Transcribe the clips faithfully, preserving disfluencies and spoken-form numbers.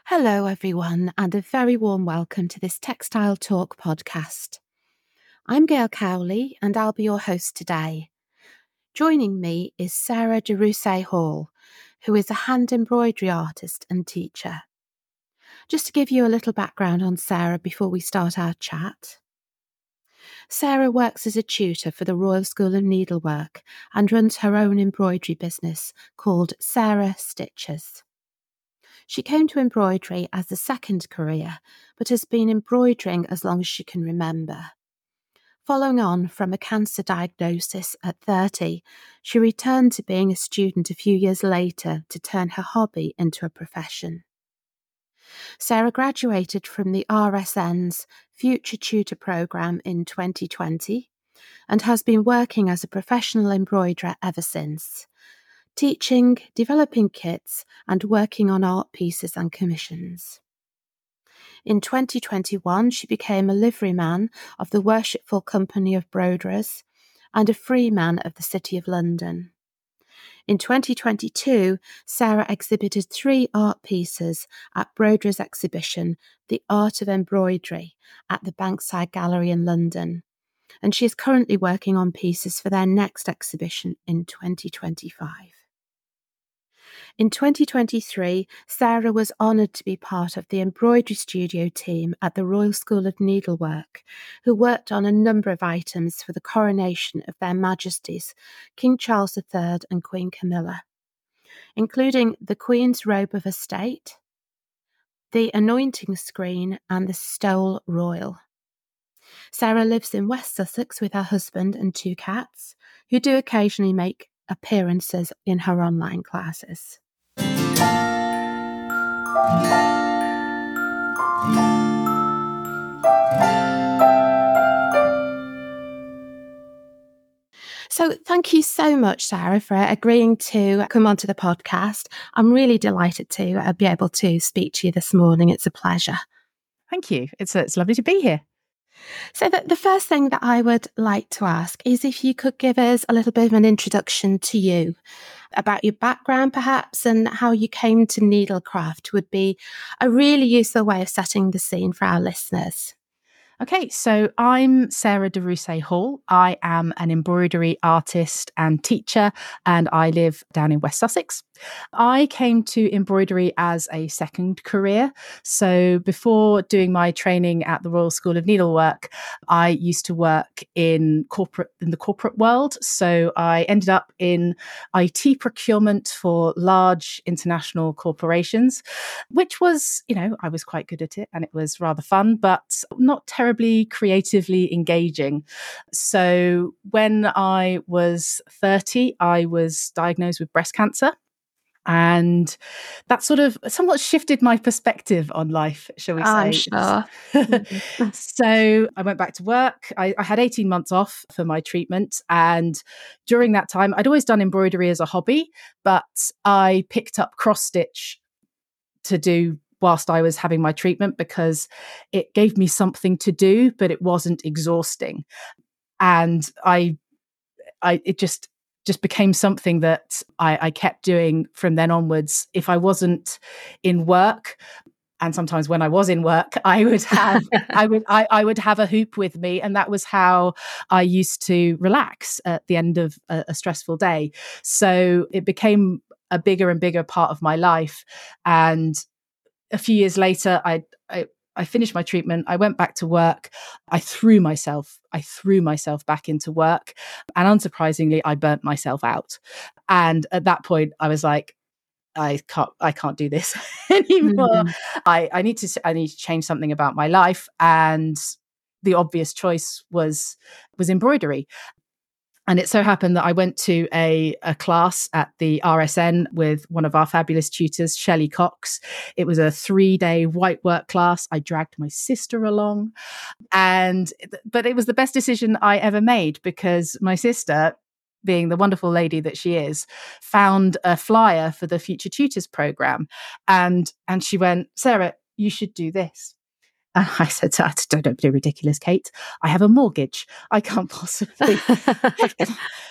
Hello, everyone, and a very warm welcome to this Textile Talk podcast. I'm Gail Cowley, and I'll be your host today. Joining me is Sarah de Rousset Hall, who is a hand embroidery artist and teacher. Just to give you a little background on Sarah before we start our chat. Sarah works as a tutor for the Royal School of Needlework and runs her own embroidery business called Sarah Stitches. She came to embroidery as a second career, but has been embroidering as long as she can remember. Following on from a cancer diagnosis at thirty, she returned to being a student a few years later to turn her hobby into a profession. Sarah graduated from the R S N's Future Tutor programme in twenty twenty and has been working as a professional embroiderer ever since, teaching, developing kits, and working on art pieces and commissions. In twenty twenty-one, she became a liveryman of the Worshipful Company of Broderers and a freeman of the City of London. In twenty twenty-two, Sarah exhibited three art pieces at Broderers' exhibition, The Art of Embroidery, at the Bankside Gallery in London, and she is currently working on pieces for their next exhibition in twenty twenty-five. In twenty twenty-three, Sarah was honoured to be part of the embroidery studio team at the Royal School of Needlework, who worked on a number of items for the coronation of Their Majesties, King Charles the Third and Queen Camilla, including the Queen's Robe of Estate, the Anointing Screen and the Stole Royal. Sarah lives in West Sussex with her husband and two cats, who do occasionally make appearances in her online classes. So thank you so much, Sarah, for agreeing to come onto the podcast. I'm really delighted to uh, be able to speak to you this morning. It's a pleasure. Thank you. It's, it's lovely to be here. So the, the first thing that I would like to ask is if you could give us a little bit of an introduction to you, about your background perhaps, and how you came to needlecraft would be a really useful way of setting the scene for our listeners. Okay, so I'm Sarah de Rousset Hall. I am an embroidery artist and teacher, and I live down in West Sussex. I came to embroidery as a second career. So before doing my training at the Royal School of Needlework, I used to work in corporate in the corporate world. So I ended up in I T procurement for large international corporations, which was, you know, I was quite good at it and it was rather fun, but not terribly creatively engaging. So when I was thirty, I was diagnosed with breast cancer. And that sort of somewhat shifted my perspective on life, shall we say. I'm sure. So I went back to work. I, I had eighteen months off for my treatment. And during that time, I'd always done embroidery as a hobby, but I picked up cross stitch to do whilst I was having my treatment because it gave me something to do, but it wasn't exhausting. And I, I, it just, just became something that I, I kept doing from then onwards. If I wasn't in work, and sometimes when I was in work, I would have, I would, I, I would have a hoop with me, and that was how I used to relax at the end of a, a stressful day. So it became a bigger and bigger part of my life. And a few years later, I, I I finished my treatment. I went back to work. I threw myself, I threw myself back into work. And unsurprisingly, I burnt myself out. And at that point, I was like, I can't, I can't do this anymore. Mm-hmm. I, I need to, I need to change something about my life. And the obvious choice was, was embroidery. And it so happened that I went to a, a class at the R S N with one of our fabulous tutors, Shelley Cox. It was a three-day white work class. I dragged my sister along. and But it was the best decision I ever made because my sister, being the wonderful lady that she is, found a flyer for the Future Tutors program. And, and she went, Sarah, you should do this. And I said to her, don't, don't be ridiculous, Kate. I have a mortgage. I can't possibly.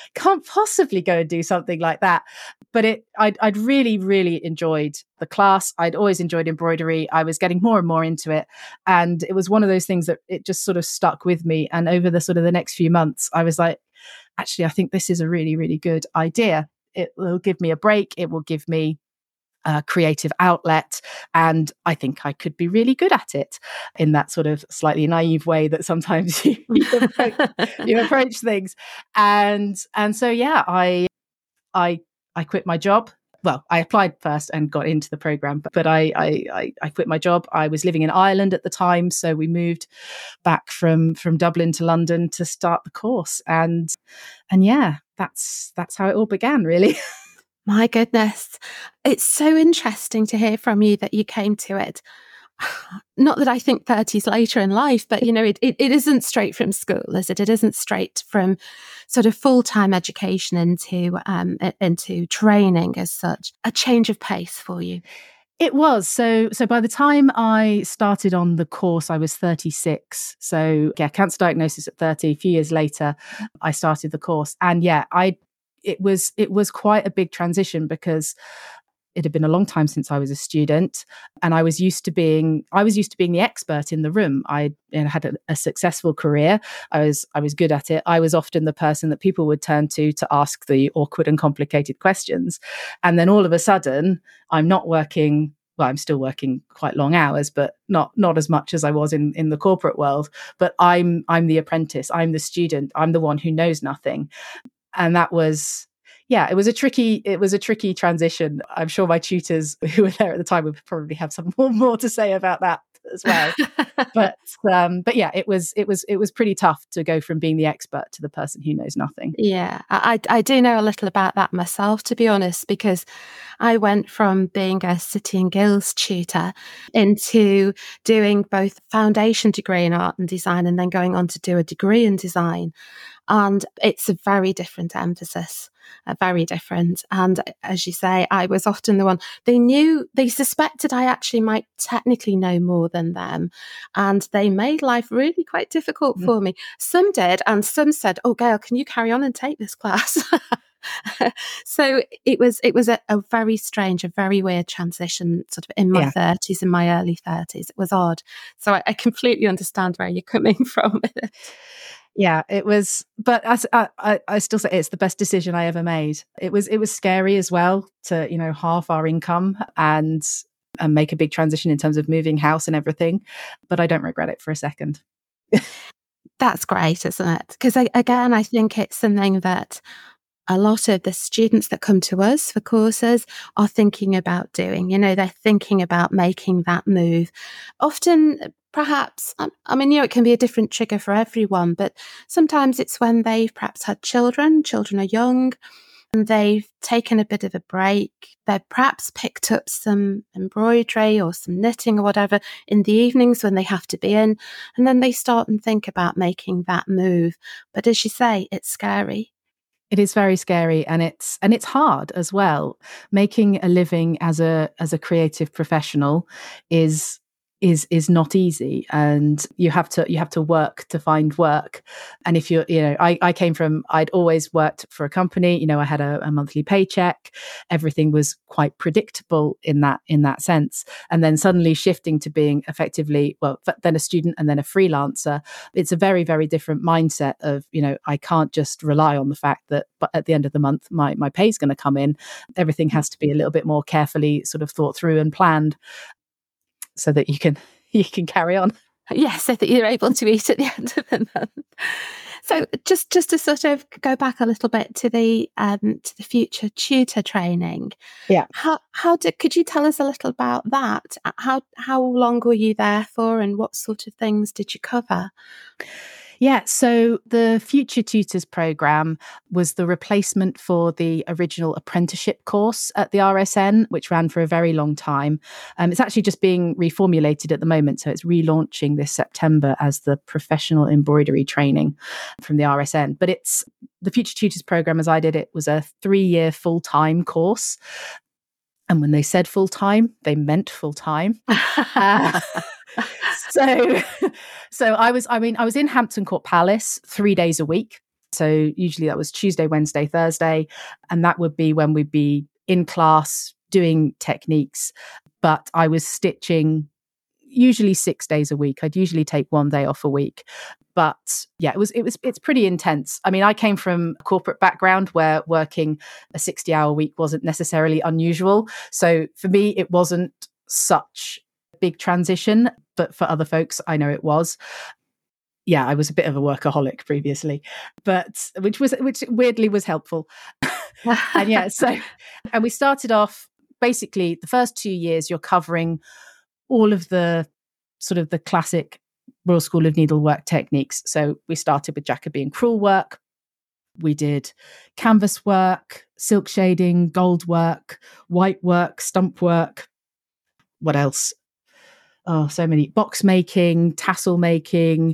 can't possibly go and do something like that. But it, I'd, I'd really, really enjoyed the class. I'd always enjoyed embroidery. I was getting more and more into it. And it was one of those things that it just sort of stuck with me. And over the sort of the next few months, I was like, actually, I think this is a really, really good idea. It will give me a break. It will give me a creative outlet. And I think I could be really good at it in that sort of slightly naive way that sometimes you, you, approach, you approach things. And, and so, yeah, I, I, I quit my job. Well, I applied first and got into the program, but, but I, I, I quit my job. I was living in Ireland at the time. So we moved back from, from Dublin to London to start the course. And, and yeah, that's, that's how it all began, really. My goodness. It's so interesting to hear from you that you came to it. Not that I think thirties later in life, but, you know, it, it, it isn't straight from school, is it? It isn't straight from sort of full-time education into um, into training as such. A change of pace for you. It was. So so by the time I started on the course, I was thirty-six. So yeah, cancer diagnosis at thirty. A few years later, I started the course. And yeah, I it was it was quite a big transition because it had been a long time since I was a student, and I was used to being I was used to being the expert in the room. I you know, had a, a successful career. I was I was good at it. I was often the person that people would turn to to ask the awkward and complicated questions. And then all of a sudden, I'm not working. Well, I'm still working quite long hours, but not not as much as I was in in the corporate world. But I'm I'm the apprentice. I'm the student. I'm the one who knows nothing. And that was, yeah, it was a tricky, it was a tricky transition. I'm sure my tutors who were there at the time would probably have some more, more to say about that as well. but um, but yeah, it was it was it was pretty tough to go from being the expert to the person who knows nothing. Yeah, I I do know a little about that myself, to be honest, because I went from being a City and Guilds tutor into doing both foundation degree in art and design and then going on to do a degree in design. And it's a very different emphasis, uh, very different. And as you say, I was often the one, they knew, they suspected I actually might technically know more than them. And they made life really quite difficult mm. for me. Some did, and some said, oh, Gail, can you carry on and take this class? So it was it was a, a very strange, a very weird transition sort of in my yeah. thirties, in my early thirties. It was odd. So I, I completely understand where you're coming from with it. Yeah, it was, but I, I, I still say it's the best decision I ever made. It was, it was scary as well to, you know, half our income and, and make a big transition in terms of moving house and everything. But I don't regret it for a second. That's great, isn't it? Because again, I think it's something that a lot of the students that come to us for courses are thinking about doing. You know, they're thinking about making that move. Often, perhaps, I mean, you know, it can be a different trigger for everyone, but sometimes it's when they've perhaps had children, children are young, and they've taken a bit of a break. They've perhaps picked up some embroidery or some knitting or whatever in the evenings when they have to be in, and then they start and think about making that move. But as you say, it's scary. It is very scary, and it's and it's hard as well. Making a living as a as a creative professional is is is not easy, and you have to you have to work to find work. And if you're, you know, I, I came from, I'd always worked for a company, you know, I had a, a monthly paycheck, everything was quite predictable in that in that sense. And then suddenly shifting to being effectively, well, then a student and then a freelancer, it's a very, very different mindset of, you know, I can't just rely on the fact that but at the end of the month my my pay is going to come in. Everything has to be a little bit more carefully sort of thought through and planned, so that you can you can carry on. Yes, so that you're able to eat at the end of the month. So just just to sort of go back a little bit to the um, to the future tutor training. Yeah. How how did could you tell us a little about that? How how long were you there for, and what sort of things did you cover? Yeah, so the Future Tutors programme was the replacement for the original apprenticeship course at the R S N, which ran for a very long time. Um, it's actually just being reformulated at the moment, so it's relaunching this September as the professional embroidery training from the R S N. But it's the Future Tutors programme, as I did it, was a three-year full-time course. And when they said full-time, they meant full-time. uh, so, so I was, I mean, I was in Hampton Court Palace three days a week. So usually that was Tuesday, Wednesday, Thursday. And that would be when we'd be in class doing techniques. But I was stitching usually six days a week. I'd usually take one day off a week. But yeah, it was it was it's pretty intense. I mean, I came from a corporate background where working a sixty hour week wasn't necessarily unusual. So for me, it wasn't such a big transition. But for other folks, I know it was. Yeah, I was a bit of a workaholic previously, but which was which weirdly was helpful. And yeah, so and we started off basically the first two years you're covering all of the sort of the classic Royal School of Needlework techniques. So we started with Jacobean crewel work. We did canvas work, silk shading, gold work, white work, stump work. What else? Oh, so many. Box making, tassel making,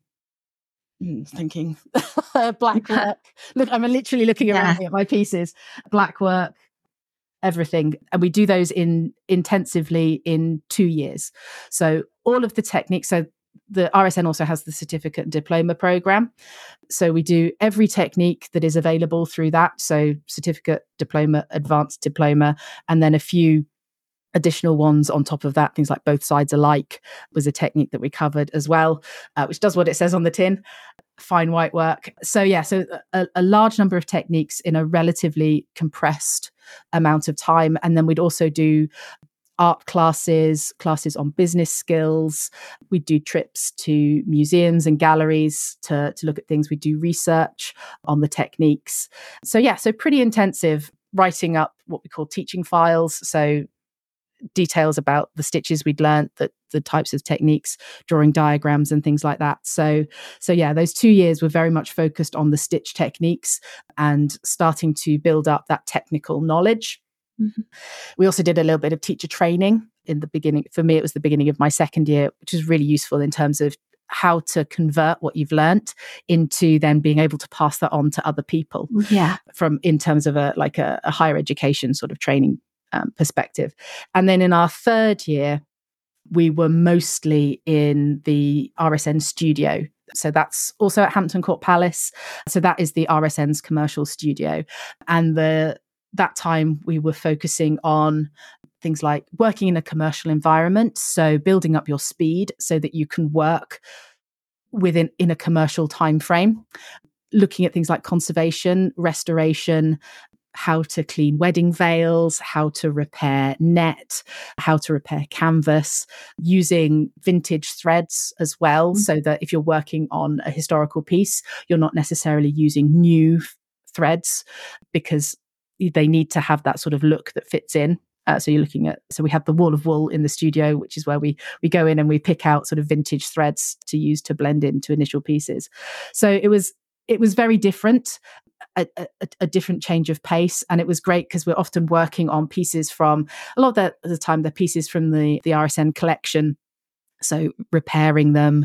thinking black work. Look, I'm literally looking Yeah. around at my pieces. Black work, everything. And we do those in intensively in two years. So all of the techniques. So the R S N also has the certificate and diploma program. So we do every technique that is available through that. So certificate, diploma, advanced diploma, and then a few additional ones on top of that. Things like both sides alike was a technique that we covered as well, uh, which does what it says on the tin. Fine white work. So yeah, so a, a large number of techniques in a relatively compressed amount of time. And then we'd also do art classes, classes on business skills. We'd do trips to museums and galleries to, to look at things. We'd do research on the techniques. So yeah, so pretty intensive, writing up what we call teaching files. So details about the stitches we'd learnt, that the types of techniques, drawing diagrams and things like that. So, so yeah, those two years were very much focused on the stitch techniques and starting to build up that technical knowledge. Mm-hmm. We also did a little bit of teacher training in the beginning. For me, it was the beginning of my second year, which was really useful in terms of how to convert what you've learnt into then being able to pass that on to other people. Yeah. From in terms of a like a, a higher education sort of training Um, perspective. And then in our third year, we were mostly in the R S N studio. So that's also at Hampton Court Palace. So that is the R S N's commercial studio. And the that time we were focusing on things like working in a commercial environment. So building up your speed so that you can work within in a commercial time frame. Looking at things like conservation, restoration, how to clean wedding veils, how to repair net, how to repair canvas, using vintage threads as well, mm-hmm. so that if you're working on a historical piece, you're not necessarily using new f- threads because they need to have that sort of look that fits in. Uh, so you're looking at, so we have the wall of wool in the studio, which is where we we go in and we pick out sort of vintage threads to use to blend into initial pieces. So it was it was very different. A, a, a different change of pace, and it was great because we're often working on pieces from a lot of the, the time they're pieces from the the R S N collection, so repairing them,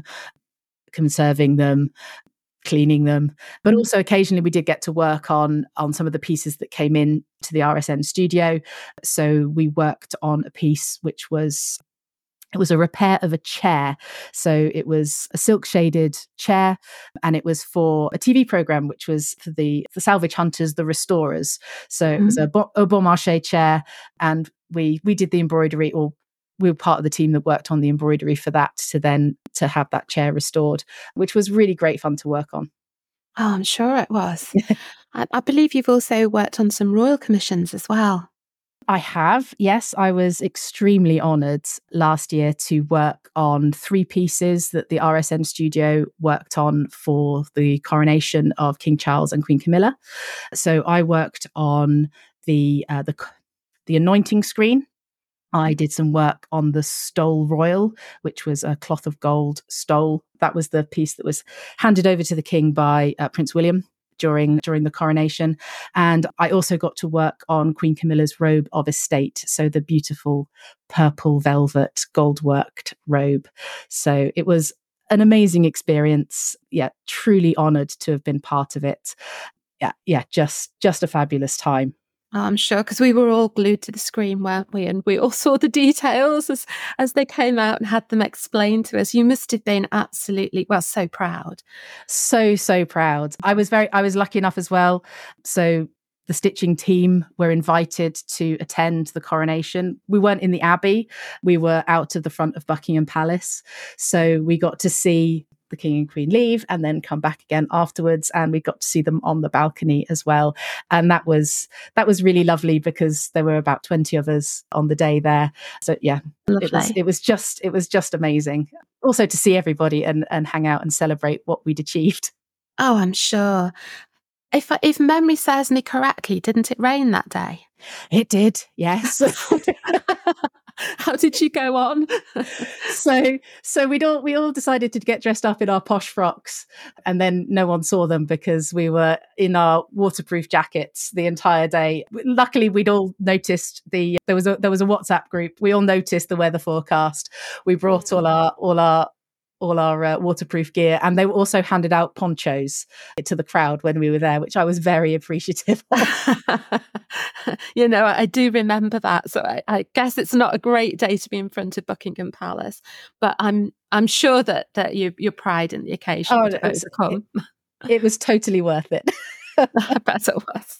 conserving them, cleaning them, but also occasionally we did get to work on on some of the pieces that came in to the R S N studio. So we worked on a piece which was It was a repair of a chair. So it was a silk shaded chair, and it was for a T V program, which was for the, the salvage hunters, the restorers. So it was mm-hmm. a, a Bon Marché chair, and we we did the embroidery, or we were part of the team that worked on the embroidery for that to then to have that chair restored, which was really great fun to work on. Oh, I'm sure it was. I, I believe you've also worked on some royal commissions as well. I have, yes. I was extremely honoured last year to work on three pieces that the R S N studio worked on for the coronation of King Charles and Queen Camilla. So I worked on the uh, the the anointing screen. I did some work on the stole royal, which was a cloth of gold stole. That was the piece that was handed over to the king by uh, Prince William during during the coronation. And I also got to work on Queen Camilla's robe of estate, so the beautiful purple velvet gold worked robe. So it was an amazing experience. Yeah, truly honoured to have been part of it. Yeah, yeah, just just a fabulous time. Oh, I'm sure, because we were all glued to the screen, weren't we? And we all saw the details as, as they came out and had them explained to us. You must have been absolutely, well, so proud. So, so proud. I was very, I was lucky enough as well. So the stitching team were invited to attend the coronation. We weren't in the Abbey. We were out of the front of Buckingham Palace. So we got to see the King and Queen leave and then come back again afterwards, and we got to see them on the balcony as well. And that was that was really lovely because there were about twenty of us on the day there. So yeah, Lovely. it was it was just it was just amazing. Also to see everybody and and hang out and celebrate what we'd achieved. Oh, I'm sure. If if memory serves me correctly, didn't it rain that day? It did, yes. How did you go on? so so we'd all we all decided to get dressed up in our posh frocks, and then no one saw them because we were in our waterproof jackets the entire day. Luckily, we'd all noticed the there was a there was a WhatsApp group. We all noticed the weather forecast. We brought all our all our all our uh, waterproof gear, and they were also handed out ponchos to the crowd when we were there, which I was very appreciative of. You know, I do remember that. So I, I guess it's not a great day to be in front of Buckingham Palace, but I'm I'm sure that that you, your pride in the occasion Oh, would it was, overcome. It, it was totally worth it. I bet it was.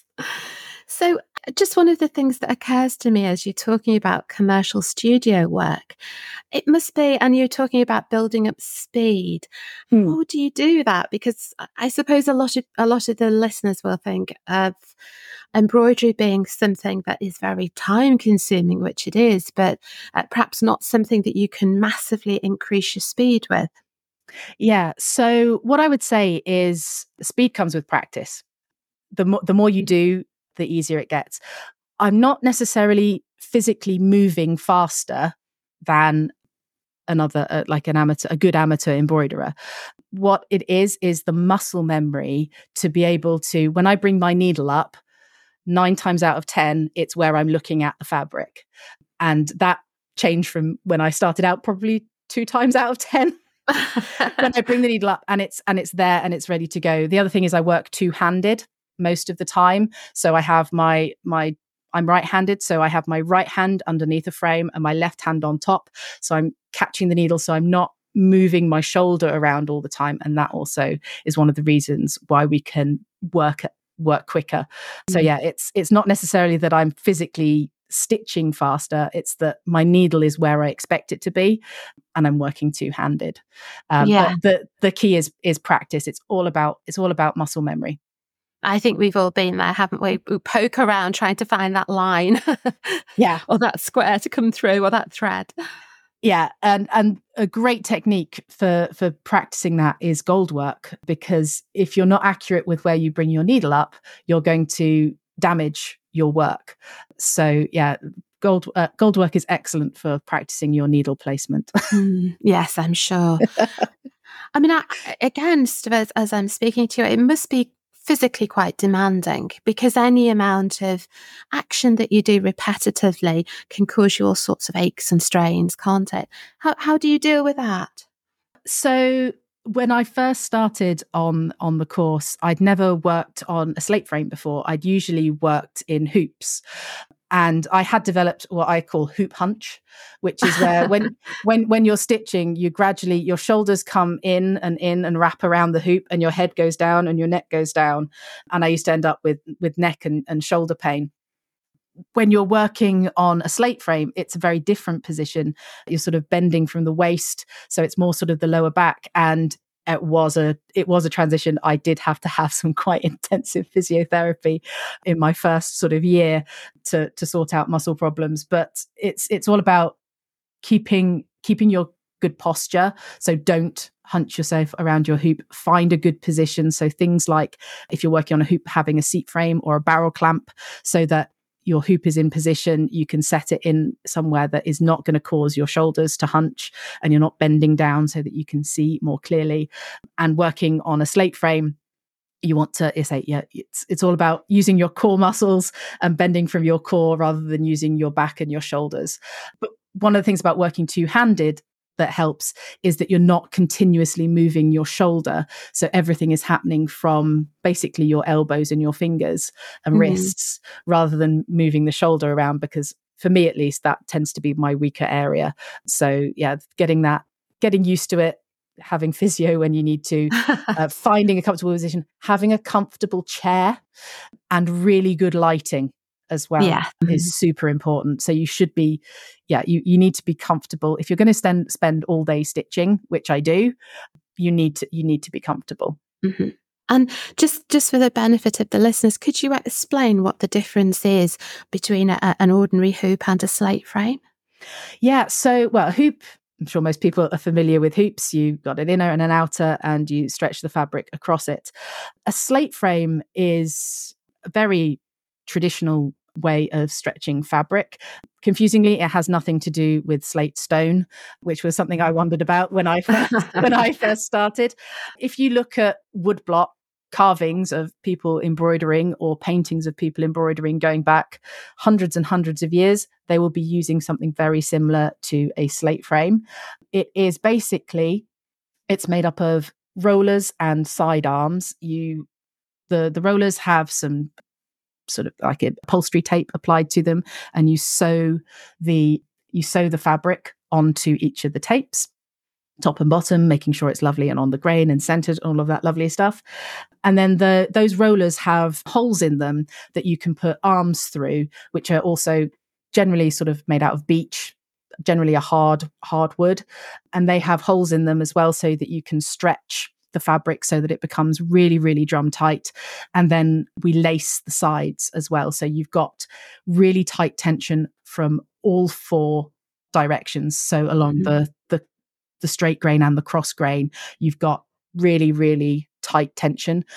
So just one of the things that occurs to me as you're talking about commercial studio work, it must be, and you're talking about building up speed. Hmm. How do you do that? Because I suppose a lot of a lot of the listeners will think of embroidery being something that is very time consuming, which it is, but uh, perhaps not something that you can massively increase your speed with. Yeah. So what I would say is speed comes with practice. The more the more you do, the easier it gets. I'm not necessarily physically moving faster than another, uh, like an amateur, a good amateur embroiderer. What it is, is the muscle memory to be able to, when I bring my needle up, nine times out of ten, it's where I'm looking at the fabric. And that changed from when I started out, probably two times out of ten. When I bring the needle up and it's and it's there and it's ready to go. The other thing is I work two-handed most of the time. So I have my my I'm right-handed, so I have my right hand underneath a frame and my left hand on top. So I'm catching the needle, so I'm not moving my shoulder around all the time. And that also is one of the reasons why we can work work quicker. Mm. So yeah, it's it's not necessarily that I'm physically stitching faster, it's that my needle is where I expect it to be and I'm working two-handed. Um, yeah. But the the key is is practice. It's all about it's all about muscle memory. I think we've all been there, haven't we? We poke around trying to find that line. Yeah. Or that square to come through, or that thread. Yeah. And and a great technique for for practicing that is gold work, because if you're not accurate with where you bring your needle up, you're going to damage your work. So yeah, gold uh, gold work is excellent for practicing your needle placement. Mm, yes, I'm sure. I mean, I, again, as, as I'm speaking to you, it must be physically quite demanding, because any amount of action that you do repetitively can cause you all sorts of aches and strains, can't it? How how do you deal with that? So when I first started on on the course, I'd never worked on a slate frame before. I'd usually worked in hoops. And I had developed what I call hoop hunch, which is where when when when you're stitching, you gradually, your shoulders come in and in and wrap around the hoop, and your head goes down and your neck goes down. And I used to end up with with neck and, and shoulder pain. When you're working on a slate frame, it's a very different position. You're sort of bending from the waist, so it's more sort of the lower back. And it was a it was a transition. I did have to have some quite intensive physiotherapy in my first sort of year to to sort out muscle problems. But it's it's all about keeping keeping your good posture. So don't hunch yourself around your hoop. Find a good position. So things like, if you're working on a hoop, having a seat frame or a barrel clamp, so that your hoop is in position, you can set it in somewhere that is not going to cause your shoulders to hunch, and you're not bending down, so that you can see more clearly. And working on a slate frame, you want to say, yeah, it's it's all about using your core muscles and bending from your core rather than using your back and your shoulders. But one of the things about working two-handed that helps is that you're not continuously moving your shoulder. So everything is happening from basically your elbows and your fingers and mm. wrists, rather than moving the shoulder around, because for me, at least, that tends to be my weaker area. So yeah, getting that, getting used to it, having physio when you need to, uh, finding a comfortable position, having a comfortable chair, and really good lighting as well yeah. is super important. So you should be, yeah, you, you need to be comfortable. If you're going to spend spend all day stitching, which I do, you need to you need to be comfortable. Mm-hmm. And just just for the benefit of the listeners, could you explain what the difference is between a, an ordinary hoop and a slate frame? Yeah, so well, a hoop, I'm sure most people are familiar with hoops. You've got an inner and an outer, and you stretch the fabric across it. A slate frame is a very traditional way of stretching fabric. Confusingly, it has nothing to do with slate stone, which was something I wondered about when I first, when I first started. If you look at woodblock carvings of people embroidering or paintings of people embroidering going back hundreds and hundreds of years, they will be using something very similar to a slate frame. It is basically, it's made up of rollers and side arms. You, the, the rollers have some sort of like a upholstery tape applied to them, and you sew the you sew the fabric onto each of the tapes, top and bottom, making sure it's lovely and on the grain and centered, all of that lovely stuff. And then the those rollers have holes in them that you can put arms through, which are also generally sort of made out of beech, generally a hard hard wood, and they have holes in them as well, so that you can stretch the fabric so that it becomes really, really drum tight. And then we lace the sides as well. So you've got really tight tension from all four directions. So along mm-hmm. the, the, the straight grain and the cross grain, you've got really, really tight tension.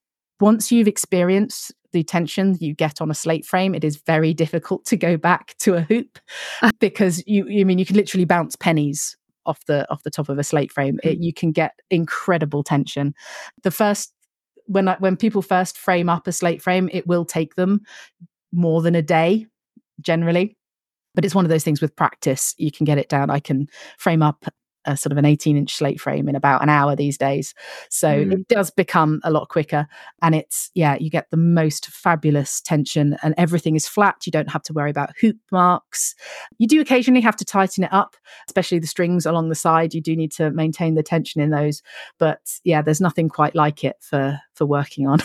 Once you've experienced the tension you get on a slate frame, it is very difficult to go back to a hoop because you, you mean, you can literally bounce pennies off the off the top of a slate frame. It, you can get incredible tension. The first when I, when people first frame up a slate frame, it will take them more than a day generally, but it's one of those things with practice you can get it down. I can frame up a sort of an eighteen inch slate frame in about an hour these days, so mm. it does become a lot quicker, and it's yeah you get the most fabulous tension, and everything is flat. You don't have to worry about hoop marks. You do occasionally have to tighten it up, especially the strings along the side. You do need to maintain the tension in those, but yeah, there's nothing quite like it for for working on.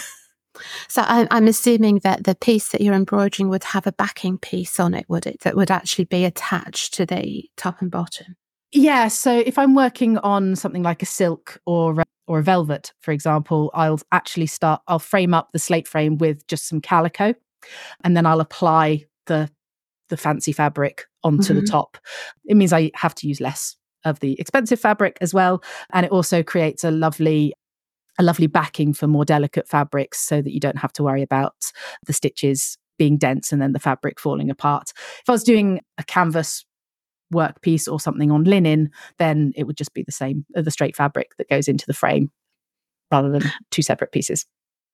So I'm, I'm assuming that the piece that you're embroidering would have a backing piece on it, would it, that would actually be attached to the top and bottom? Yeah, so if I'm working on something like a silk or or a velvet, for example, I'll actually start, I'll frame up the slate frame with just some calico, and then I'll apply the the fancy fabric onto mm-hmm. the top. It means I have to use less of the expensive fabric as well, and it also creates a lovely a lovely backing for more delicate fabrics, so that you don't have to worry about the stitches being dense and then the fabric falling apart. If I was doing a canvas work piece or something on linen, then it would just be the same, the straight fabric that goes into the frame rather than two separate pieces.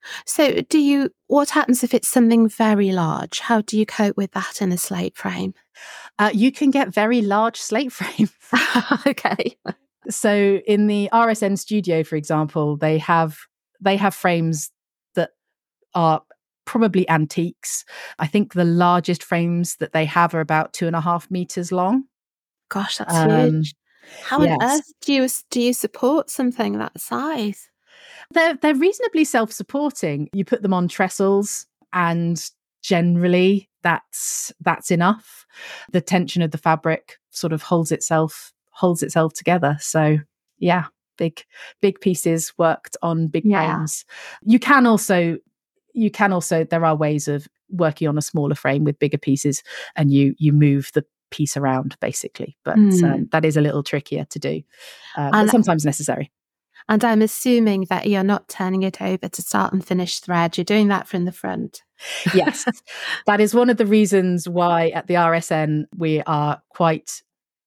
So do you, what happens if it's something very large? How do you cope with that in a slate frame? Uh, you can get very large slate frames. Okay. So in the R S N studio, for example, they have they have frames that are probably antiques. I think the largest frames that they have are about two and a half meters long. Gosh, that's um, huge. How yes. on earth do you do you support something that size? They're they're reasonably self-supporting. You put them on trestles, and generally that's that's enough. The tension of the fabric sort of holds itself holds itself together. So yeah, big big pieces worked on big yeah. frames. You can also you can also there are ways of working on a smaller frame with bigger pieces, and you you move the piece around basically, but mm. um, that is a little trickier to do, uh, but sometimes necessary. And I'm assuming that you're not turning it over to start and finish thread. You're doing that from the front. Yes, that is one of the reasons why at the R S N we are quite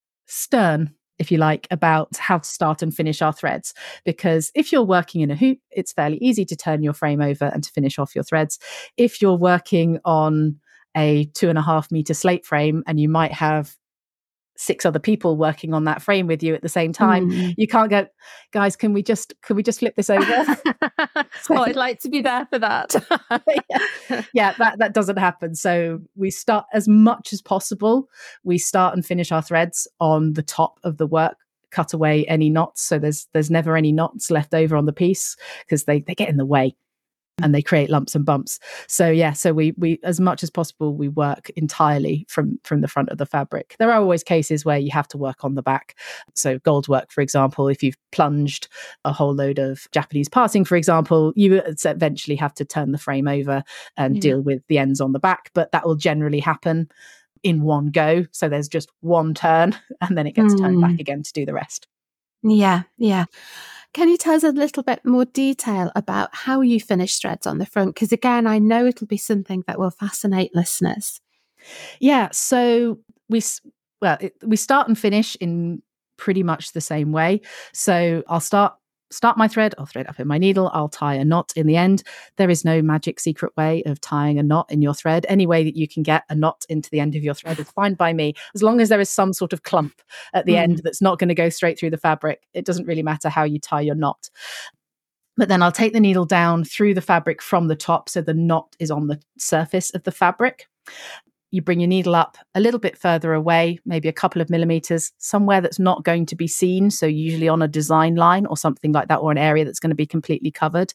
stern, if you like, about how to start and finish our threads. Because if you're working in a hoop, it's fairly easy to turn your frame over and to finish off your threads. If you're working on a two and a half meter slate frame and you might have six other people working on that frame with you at the same time. Mm. You can't go, guys, can we just can we just flip this over? Oh, I'd like to be there for that. yeah, yeah that, that doesn't happen. So we start as much as possible. We start and finish our threads on the top of the work, cut away any knots. So there's there's never any knots left over on the piece because they, they get in the way and they create lumps and bumps. So yeah, so we we as much as possible we work entirely from from the front of the fabric. There are always cases where you have to work on the back. So gold work, for example, if you've plunged a whole load of Japanese parting, for example, you eventually have to turn the frame over and Yeah. deal with the ends on the back, but that will generally happen in one go. So there's just one turn and then it gets Mm. turned back again to do the rest. Yeah, yeah. Can you tell us a little bit more detail about how you finish threads on the front? Because again, I know it'll be something that will fascinate listeners. Yeah, so we well, it, we start and finish in pretty much the same way. So I'll start start my thread, I'll thread up in my needle, I'll tie a knot in the end. There is no magic secret way of tying a knot in your thread. Any way that you can get a knot into the end of your thread is fine by me, as long as there is some sort of clump at the mm. end that's not going to go straight through the fabric. It doesn't really matter how you tie your knot. But then I'll take the needle down through the fabric from the top so the knot is on the surface of the fabric. You bring your needle up a little bit further away, maybe a couple of millimeters, somewhere that's not going to be seen. So usually on a design line or something like that, or an area that's going to be completely covered.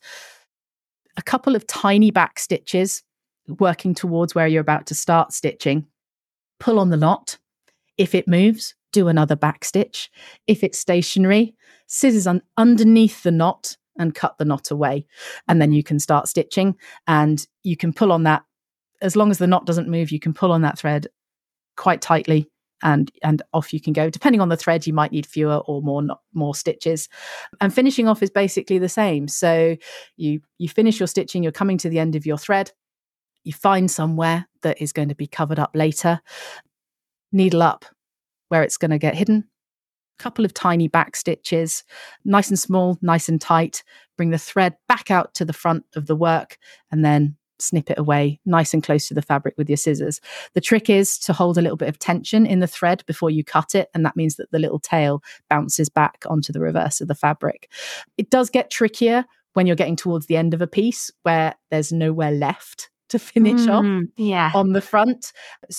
A couple of tiny back stitches working towards where you're about to start stitching. Pull on the knot. If it moves, do another back stitch. If it's stationary, scissors un- underneath the knot and cut the knot away. And then you can start stitching and you can pull on that. As long as the knot doesn't move, you can pull on that thread quite tightly and and off you can go. Depending on the thread, you might need fewer or more more stitches. And finishing off is basically the same. So you you finish your stitching, you're coming to the end of your thread. You find somewhere that is going to be covered up later. Needle up where it's going to get hidden. Couple of tiny back stitches, nice and small, nice and tight. Bring the thread back out to the front of the work and then snip it away nice and close to the fabric with your scissors. The trick is to hold a little bit of tension in the thread before you cut it, and that means that the little tail bounces back onto the reverse of the fabric. It does get trickier when you're getting towards the end of a piece where there's nowhere left to finish mm, off yeah. on the front.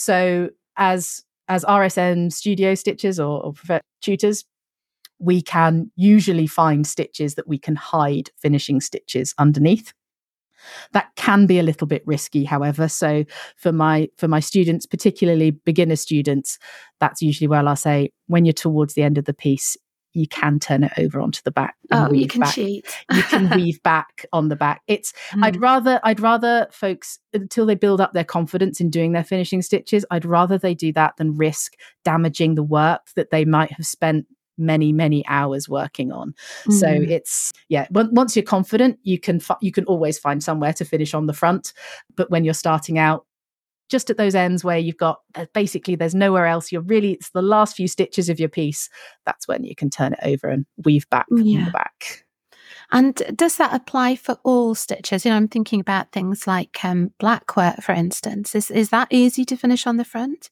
So as as R S M studio stitchers or, or preferred tutors, we can usually find stitches that we can hide finishing stitches underneath. That can be a little bit risky, however. So for my for my students, particularly beginner students, that's usually where I'll say, when you're towards the end of the piece, you can turn it over onto the back. Oh, you can back. cheat. You can weave back on the back. It's mm. I'd rather I'd rather folks, until they build up their confidence in doing their finishing stitches, I'd rather they do that than risk damaging the work that they might have spent many many hours working on. Mm. So it's yeah once you're confident, you can you can always find somewhere to finish on the front, but when you're starting out, just at those ends where you've got uh, basically there's nowhere else, you're really it's the last few stitches of your piece, that's when you can turn it over and weave back yeah. on the back. And does that apply for all stitches? You know, I'm thinking about things like um, black work, for instance. Is is that easy to finish on the front?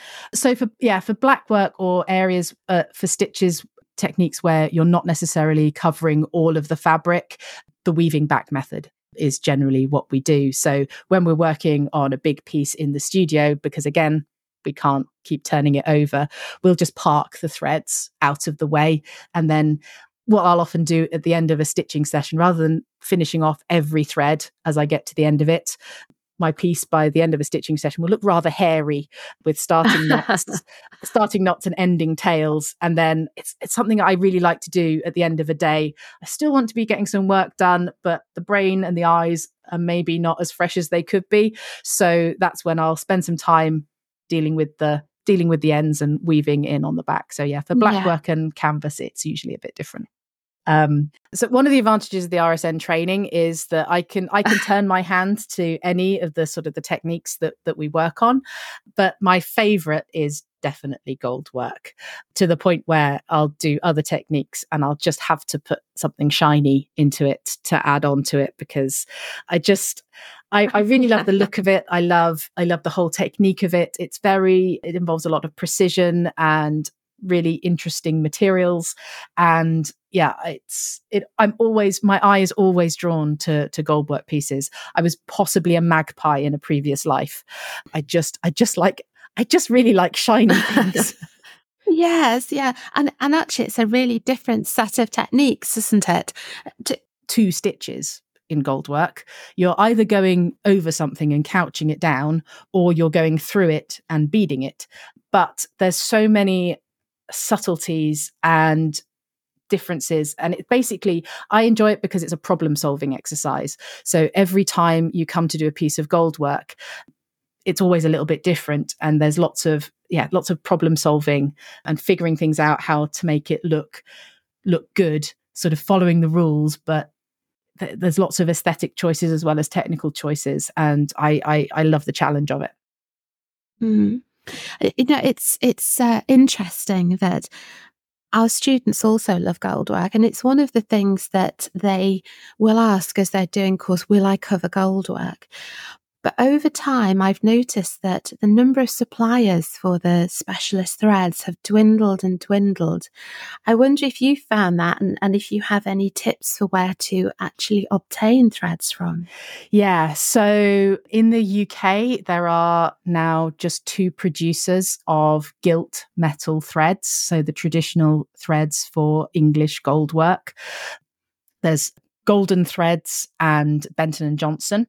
So for yeah, for black work or areas uh, for stitches techniques where you're not necessarily covering all of the fabric, the weaving back method is generally what we do. So when we're working on a big piece in the studio, because again, we can't keep turning it over, we'll just park the threads out of the way. And then what I'll often do at the end of a stitching session, rather than finishing off every thread as I get to the end of it, my piece by the end of a stitching session will look rather hairy with starting knots, starting knots and ending tails. And then it's it's something I really like to do at the end of a day. I still want to be getting some work done, but the brain and the eyes are maybe not as fresh as they could be. So that's when I'll spend some time dealing with the dealing with the ends and weaving in on the back. So yeah, for black yeah. work and canvas, it's usually a bit different. Um, so one of the advantages of the R S N training is that I can I can turn my hand to any of the sort of the techniques that that we work on, but my favorite is definitely gold work, to the point where I'll do other techniques and I'll just have to put something shiny into it to add on to it, because I just I, I really love the look of it. I love I love the whole technique of it. It's very it involves a lot of precision and really interesting materials. And yeah, it's it I'm always my eye is always drawn to to goldwork pieces. I was possibly a magpie in a previous life. I just I just like I just really like shiny things. Yes, yeah. And and actually it's a really different set of techniques, isn't it? To- Two stitches in goldwork. You're either going over something and couching it down, or you're going through it and beading it. But there's so many subtleties and differences, and it basically I enjoy it because it's a problem solving exercise. So every time you come to do a piece of gold work, it's always a little bit different, and there's lots of yeah lots of problem solving and figuring things out, how to make it look look good, sort of following the rules, but th- there's lots of aesthetic choices as well as technical choices, and I I, I love the challenge of it. Mm. You know, it's it's uh, interesting that our students also love goldwork, and it's one of the things that they will ask as they're doing course, will I cover goldwork? But over time, I've noticed that the number of suppliers for the specialist threads have dwindled and dwindled. I wonder if you found that, and, and if you have any tips for where to actually obtain threads from. Yeah, so in the U K, there are now just two producers of gilt metal threads, so the traditional threads for English goldwork. There's Golden Threads and Benton and Johnson.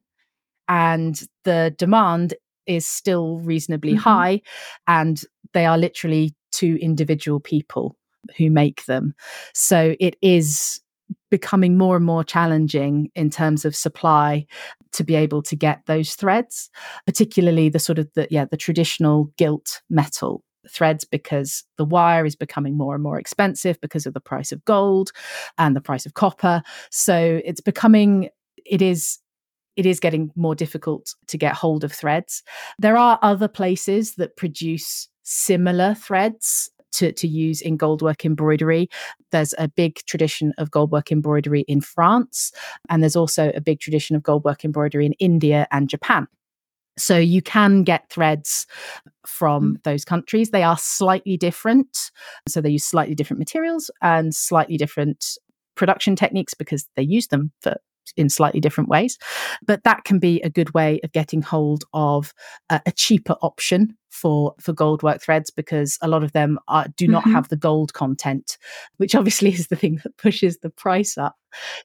And the demand is still reasonably mm-hmm. high, and they are literally two individual people who make them. So it is becoming more and more challenging in terms of supply to be able to get those threads, particularly the sort of the yeah the traditional gilt metal threads, because the wire is becoming more and more expensive because of the price of gold and the price of copper. So it's becoming it is It is getting more difficult to get hold of threads. There are other places that produce similar threads to, to use in goldwork embroidery. There's a big tradition of goldwork embroidery in France, and there's also a big tradition of goldwork embroidery in India and Japan. So you can get threads from mm. those countries. They are slightly different. So they use slightly different materials and slightly different production techniques because they use them for in slightly different ways. But that can be a good way of getting hold of uh, a cheaper option for, for goldwork threads, because a lot of them are, do not mm-hmm. have the gold content, which obviously is the thing that pushes the price up.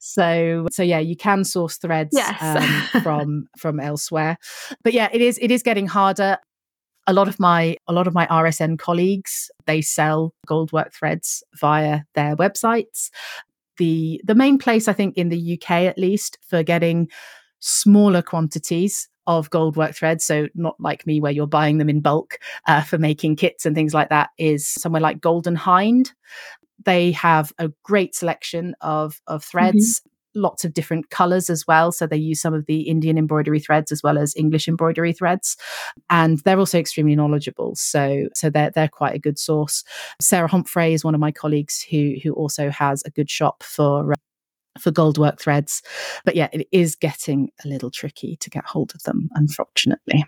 So, so yeah, you can source threads yes. um, from, from elsewhere. But yeah, it is, it is getting harder. A lot of my a lot of my R S N colleagues, they sell goldwork threads via their websites. The the main place, I think, in the U K at least, for getting smaller quantities of goldwork threads, so not like me where you're buying them in bulk uh, for making kits and things like that, is somewhere like Golden Hind. They have a great selection of of threads. Mm-hmm. Lots of different colours as well. So they use some of the Indian embroidery threads as well as English embroidery threads. And they're also extremely knowledgeable. So so they're they're quite a good source. Sarah Humphrey is one of my colleagues who who also has a good shop for uh, for goldwork threads. But yeah, it is getting a little tricky to get hold of them, unfortunately.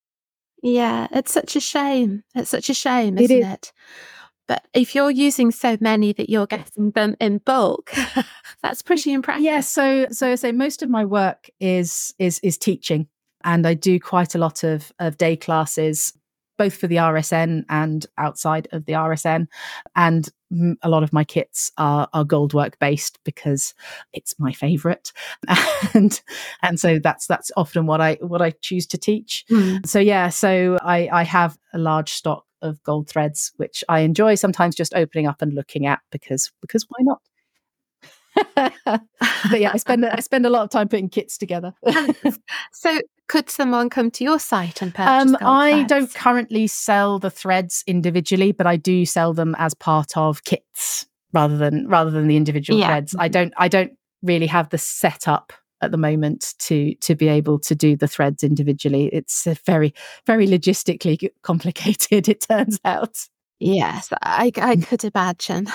Yeah, it's such a shame. It's such a shame, isn't it? Is. it? But if you're using so many that you're getting them in bulk, that's pretty impressive. Yeah, so so I say most of my work is is is teaching, and I do quite a lot of of day classes, both for the R S N and outside of the R S N. And a lot of my kits are are goldwork based because it's my favourite, and and so that's that's often what I what I choose to teach. Mm. So yeah, so I I have a large stock of gold threads, which I enjoy sometimes just opening up and looking at because because why not? But yeah, I spend I spend a lot of time putting kits together. So could someone come to your site and purchase um, gold I threads? don't currently sell the threads individually, but I do sell them as part of kits. rather than rather than the individual Yeah. threads. I don't I don't really have the setup at the moment to to be able to do the threads individually. It's a very, very logistically complicated, it turns out. Yes, I, I could imagine.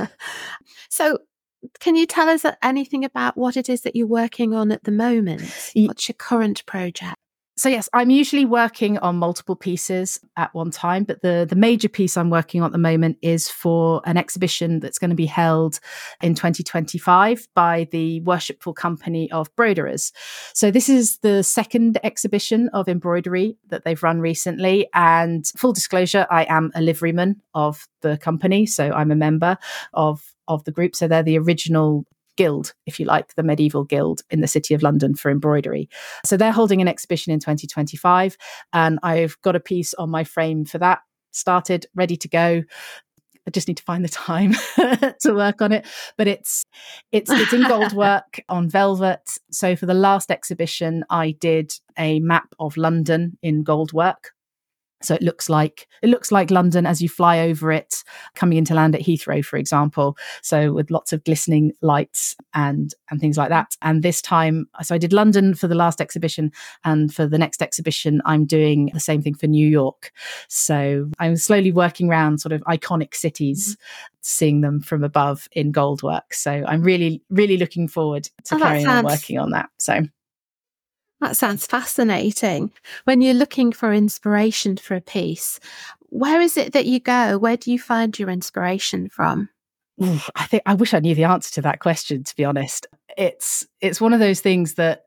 So, can you tell us anything about what it is that you're working on at the moment? What's your current project? So yes, I'm usually working on multiple pieces at one time, but the, the major piece I'm working on at the moment is for an exhibition that's going to be held in twenty twenty-five by the Worshipful Company of Broiderers. So this is the second exhibition of embroidery that they've run recently. And full disclosure, I am a liveryman of the company. So I'm a member of, of the group. So they're the original guild, if you like, the medieval guild in the City of London for embroidery. So they're holding an exhibition in twenty twenty-five, and I've got a piece on my frame for that, started, ready to go. I just need to find the time to work on it. But it's it's it's in gold work on velvet. So for the last exhibition, I did a map of London in gold work. So it looks like it looks like London as you fly over it, coming into land at Heathrow, for example. So with lots of glistening lights and and things like that. And this time, so I did London for the last exhibition, and for the next exhibition, I'm doing the same thing for New York. So I'm slowly working around sort of iconic cities, seeing them from above in gold work. So I'm really, really looking forward to Oh, carrying sounds- on working on that. So. That sounds fascinating. When you're looking for inspiration for a piece, where is it that you go? Where do you find your inspiration from? Ooh, I think I wish I knew the answer to that question, to be honest. It's it's one of those things that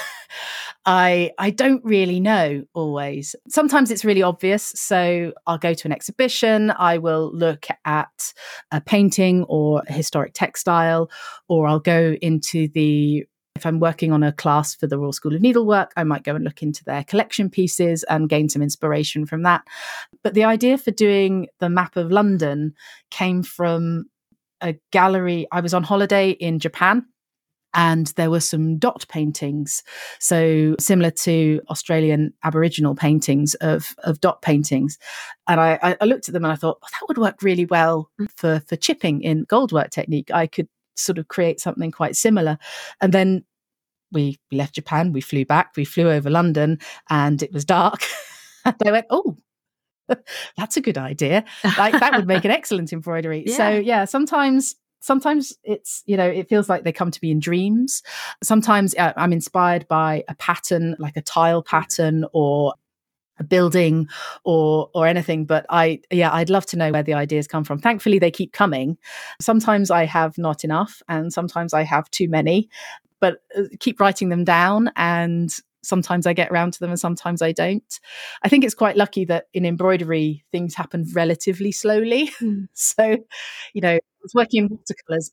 I I don't really know always. Sometimes it's really obvious. So I'll go to an exhibition, I will look at a painting or a historic textile, or I'll go into the If I'm working on a class for the Royal School of Needlework, I might go and look into their collection pieces and gain some inspiration from that. But the idea for doing the map of London came from a gallery. I was on holiday in Japan, and there were some dot paintings. So similar to Australian Aboriginal paintings of, of dot paintings. And I, I looked at them and I thought, well, that would work really well for, for chipping in goldwork technique. I could sort of create something quite similar. And then we left Japan, we flew back, we flew over London, and it was dark. And I went, oh, that's a good idea. Like, that would make an excellent embroidery. Yeah. So yeah, sometimes sometimes it's, you know, it feels like they come to me in dreams. Sometimes uh, I'm inspired by a pattern, like a tile pattern or a building or or anything. But I yeah I'd love to know where the ideas come from. Thankfully they keep coming. Sometimes I have not enough, and sometimes I have too many, but uh, keep writing them down, and sometimes I get around to them and sometimes I don't. I think it's quite lucky that in embroidery things happen relatively slowly. Mm. So, you know, I was working in watercolors.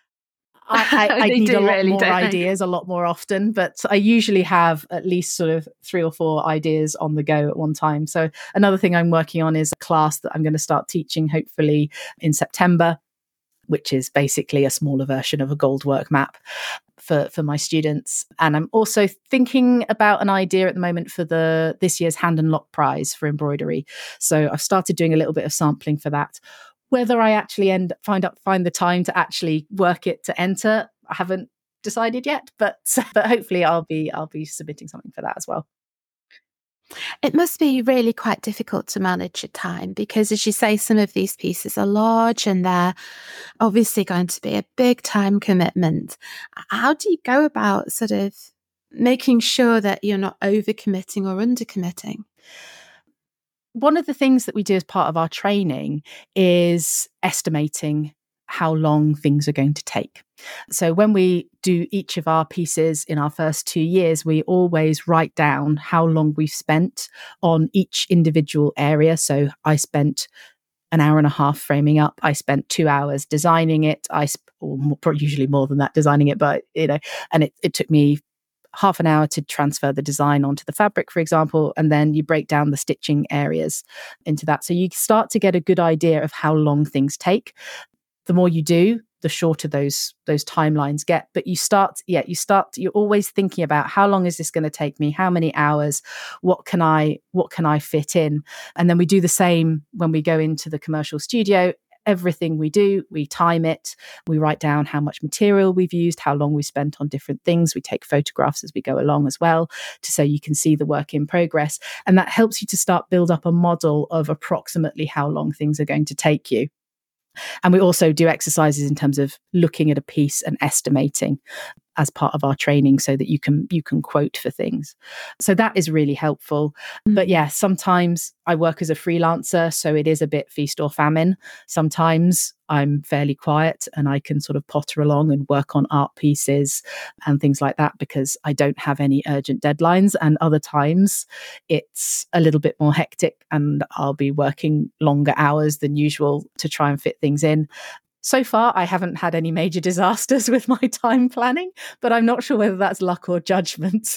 I, I, I They need do a lot really, more don't they? ideas a lot more often, but I usually have at least sort of three or four ideas on the go at one time. So another thing I'm working on is a class that I'm going to start teaching hopefully in September, which is basically a smaller version of a goldwork map for, for my students. And I'm also thinking about an idea at the moment for the this year's Hand and Lock Prize for embroidery. So I've started doing a little bit of sampling for that. Whether I actually end find up find the time to actually work it to enter, I haven't decided yet. But but hopefully I'll be I'll be submitting something for that as well. It must be really quite difficult to manage your time because, as you say, some of these pieces are large and they're obviously going to be a big time commitment. How do you go about sort of making sure that you're not overcommitting or undercommitting? One of the things that we do as part of our training is estimating how long things are going to take. So when we do each of our pieces in our first two years, we always write down how long we've spent on each individual area. So I spent an hour and a half framing up. I spent two hours designing it. I sp- or more, usually more than that designing it, but you know, and it, it took me half an hour to transfer the design onto the fabric, for example, and then you break down the stitching areas into that. So you start to get a good idea of how long things take. The more you do, the shorter those those timelines get. But you start, yeah, you start, you're always thinking about how long is this going to take me? How many hours? What can I, what can I fit in? And then we do the same when we go into the commercial studio. everything we do, we time it, we write down how much material we've used, how long we spent on different things. We take photographs as we go along as well, to so you can see the work in progress. And that helps you to start build up a model of approximately how long things are going to take you. And we also do exercises in terms of looking at a piece and estimating as part of our training, so that you can you can quote for things. So that is really helpful. Mm. But yeah, sometimes I work as a freelancer, so it is a bit feast or famine. Sometimes I'm fairly quiet and I can sort of potter along and work on art pieces and things like that, because I don't have any urgent deadlines. And other times it's a little bit more hectic and I'll be working longer hours than usual to try and fit things in. So far, I haven't had any major disasters with my time planning, but I'm not sure whether that's luck or judgment.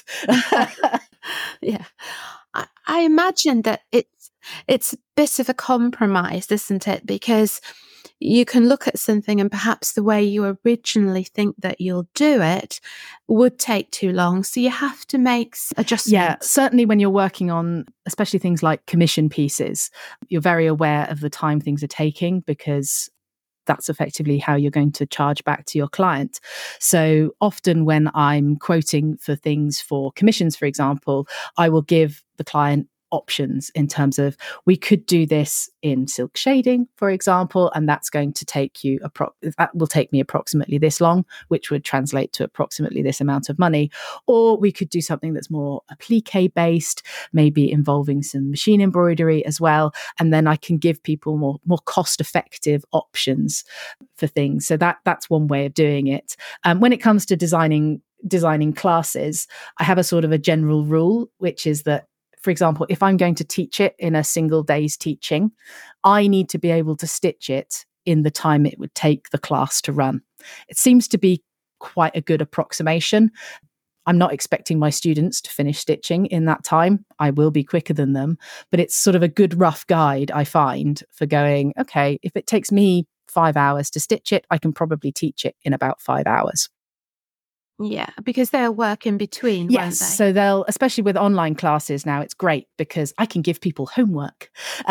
Yeah, I, I imagine that it's it's a bit of a compromise, isn't it? Because you can look at something and perhaps the way you originally think that you'll do it would take too long. So you have to make adjustments. Yeah, certainly when you're working on, especially things like commission pieces, you're very aware of the time things are taking, because that's effectively how you're going to charge back to your client. So often when I'm quoting for things for commissions, for example, I will give the client options in terms of, we could do this in silk shading, for example, and that's going to take you appro- that will take me approximately this long, which would translate to approximately this amount of money. Or we could do something that's more applique based, maybe involving some machine embroidery as well, and then I can give people more more cost effective options for things. So that that's one way of doing it. Um, when it comes to designing designing classes, I have a sort of a general rule, which is that, for example, if I'm going to teach it in a single day's teaching, I need to be able to stitch it in the time it would take the class to run. It seems to be quite a good approximation. I'm not expecting my students to finish stitching in that time. I will be quicker than them, but it's sort of a good rough guide, I find, for going, okay, if it takes me five hours to stitch it, I can probably teach it in about five hours. Yeah, because they'll work in between, yes, won't they? So they'll, especially with online classes now, it's great because I can give people homework.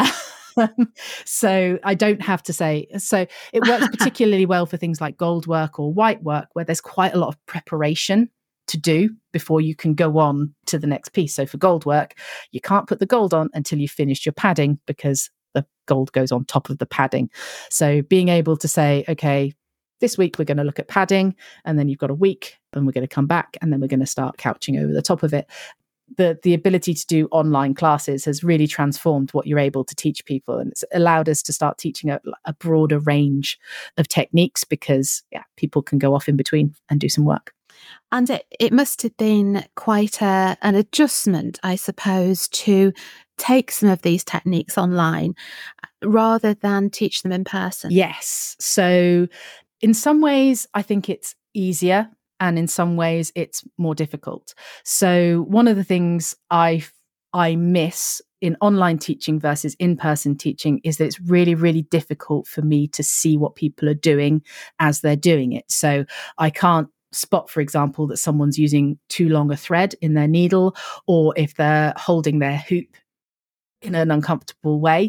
So I don't have to say, so it works particularly well for things like gold work or white work, where there's quite a lot of preparation to do before you can go on to the next piece. So for gold work, you can't put the gold on until you've finished your padding, because the gold goes on top of the padding. So being able to say, okay, this week we're going to look at padding, and then you've got a week and we're going to come back and then we're going to start couching over the top of it. The the ability to do online classes has really transformed what you're able to teach people, and it's allowed us to start teaching a, a broader range of techniques, because yeah, people can go off in between and do some work. And it, it must have been quite a, an adjustment, I suppose, to take some of these techniques online rather than teach them in person. Yes. So in some ways, I think it's easier, and in some ways it's more difficult. So one of the things I I miss in online teaching versus in-person teaching is that it's really, really difficult for me to see what people are doing as they're doing it. So I can't spot, for example, that someone's using too long a thread in their needle, or if they're holding their hoop in an uncomfortable way.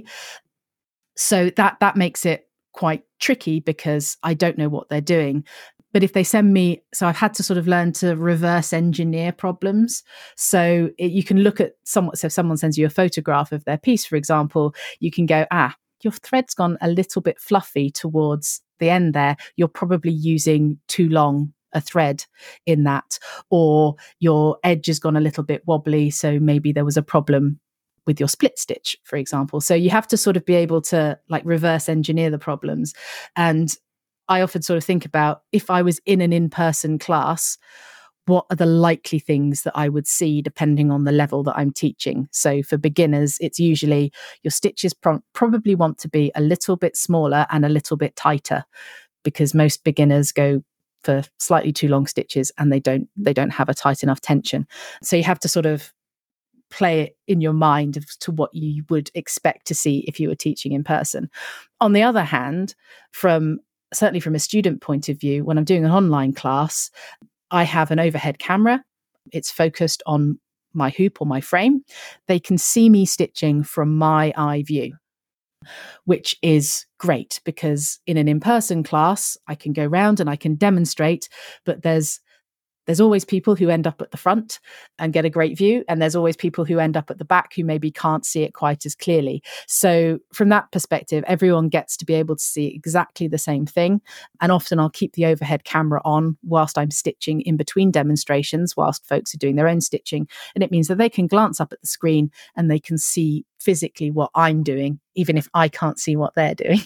So that that makes it quite tricky, because I don't know what they're doing. But if they send me, so I've had to sort of learn to reverse engineer problems. So it, you can look at someone, so if someone sends you a photograph of their piece, for example, you can go, ah, your thread's gone a little bit fluffy towards the end there. You're probably using too long a thread in that, or your edge has gone a little bit wobbly. So maybe there was a problem with your split stitch, for example. So you have to sort of be able to like reverse engineer the problems. And I often sort of think about, if I was in an in-person class, what are the likely things that I would see depending on the level that I'm teaching? So for beginners, it's usually your stitches pro- probably want to be a little bit smaller and a little bit tighter, because most beginners go for slightly too long stitches and they don't they don't have a tight enough tension. So you have to sort of play it in your mind as to what you would expect to see if you were teaching in person. On the other hand, from certainly from a student point of view, when I'm doing an online class, I have an overhead camera. It's focused on my hoop or my frame. They can see me stitching from my eye view. which is great because in an in-person class, I can go round and I can demonstrate, but there's There's always people who end up at the front and get a great view. And there's always people who end up at the back who maybe can't see it quite as clearly. So from that perspective, everyone gets to be able to see exactly the same thing. And often I'll keep the overhead camera on whilst I'm stitching in between demonstrations, whilst folks are doing their own stitching. And it means that they can glance up at the screen and they can see physically what I'm doing, even if I can't see what they're doing.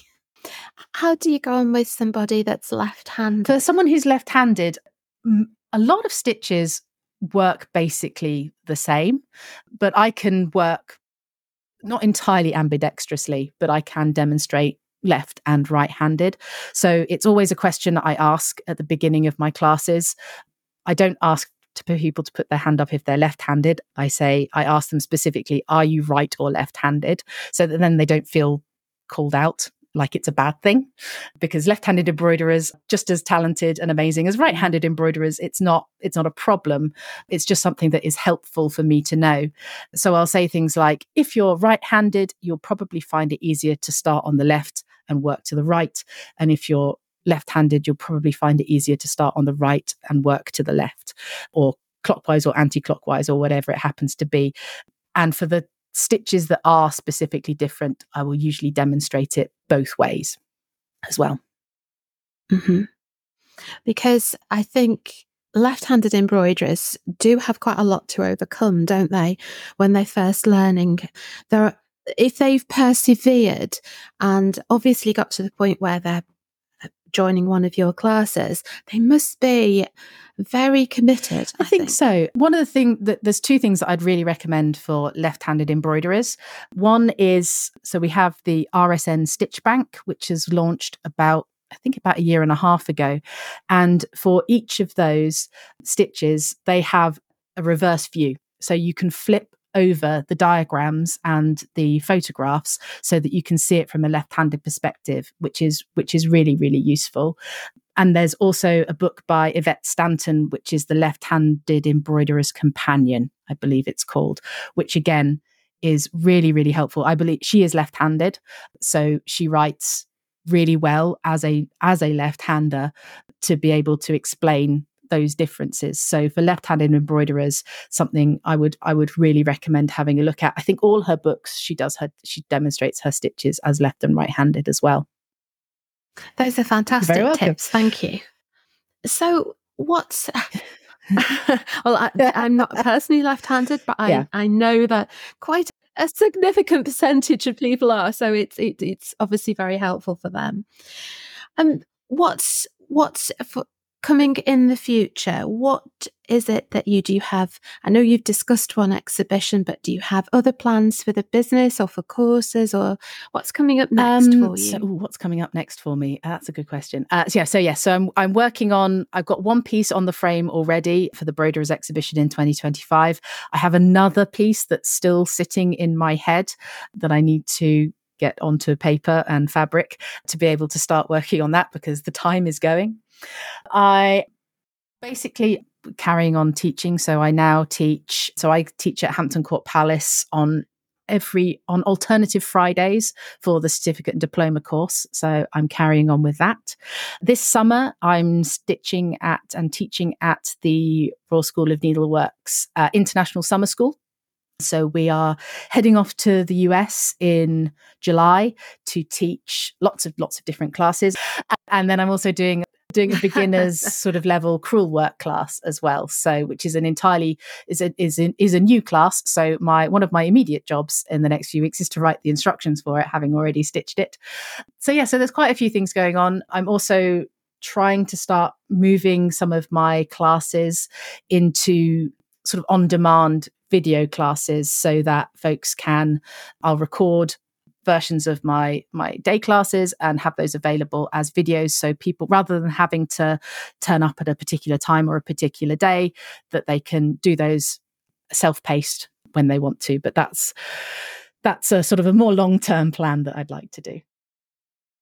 How do you go on with somebody that's left-handed? For someone who's left-handed, a lot of stitches work basically the same, but I can work not entirely ambidextrously, but I can demonstrate left and right-handed. So it's always a question that I ask at the beginning of my classes. I don't ask to people to put their hand up if they're left-handed. I say, I ask them specifically, are you right or left-handed? So that then they don't feel called out like it's a bad thing, because left-handed embroiderers, just as talented and amazing as right-handed embroiderers, it's not it's not a problem. It's just something that is helpful for me to know. So I'll say things like, if you're right-handed, you'll probably find it easier to start on the left and work to the right. And if you're left-handed, you'll probably find it easier to start on the right and work to the left, or clockwise or anti-clockwise, or whatever it happens to be. And for the stitches that are specifically different, I will usually demonstrate it both ways as well. Mm-hmm. Because I think left-handed embroiderers do have quite a lot to overcome, don't they, when they're first learning. There are, if they've persevered and obviously got to the point where they're joining one of your classes, they must be very committed. I, I think, think so. One of the things that there's two things that I'd really recommend for left-handed embroiderers. One is, so we have the R S N Stitch Bank, which has launched about, I think about a year and a half ago. And for each of those stitches, they have a reverse view. So you can flip over the diagrams and the photographs so that you can see it from a left-handed perspective, which is which is really, really useful. And there's also a book by Yvette Stanton, which is The Left-Handed Embroiderer's Companion, I believe it's called, which again is really, really helpful. I believe she is left-handed, so she writes really well as a as a left-hander to be able to explain those differences. So for left-handed embroiderers, something I would I would really recommend having a look at. I think all her books, she does her she demonstrates her stitches as left and right-handed as well. Those are fantastic tips. Thank you. So what's well, I, I'm not personally left-handed, but I, yeah. I know that quite a significant percentage of people are. So it's it, it's obviously very helpful for them. Um, what's what's for coming in the future? What is it that you do have? I know you've discussed one exhibition, but do you have other plans for the business or for courses, or what's coming up next um, for you? So, ooh, what's coming up next for me? Uh, that's a good question. Uh, so yeah, so yes, so I'm I'm working on. I've got one piece on the frame already for the Broiderers exhibition in twenty twenty-five. I have another piece that's still sitting in my head that I need to get onto paper and fabric to be able to start working on that, because the time is going. I basically carrying on teaching. So I now teach, so I teach at Hampton Court Palace on every, on alternative Fridays for the certificate and diploma course. So I'm carrying on with that. This summer, I'm stitching at and teaching at the Royal School of Needlework's uh, International Summer School. So we are heading off to the U S in July to teach lots of lots of different classes. And then I'm also doing doing a beginner's sort of level crewel work class as well. So which is an entirely is a is a, is a new class. So my one of my immediate jobs in the next few weeks is to write the instructions for it, having already stitched it. So yeah, so there's quite a few things going on. I'm also trying to start moving some of my classes into sort of on-demand video classes so that folks can, I'll record versions of my my day classes and have those available as videos, so people, rather than having to turn up at a particular time or a particular day, that they can do those self-paced when they want to. But that's that's a sort of a more long-term plan that I'd like to do.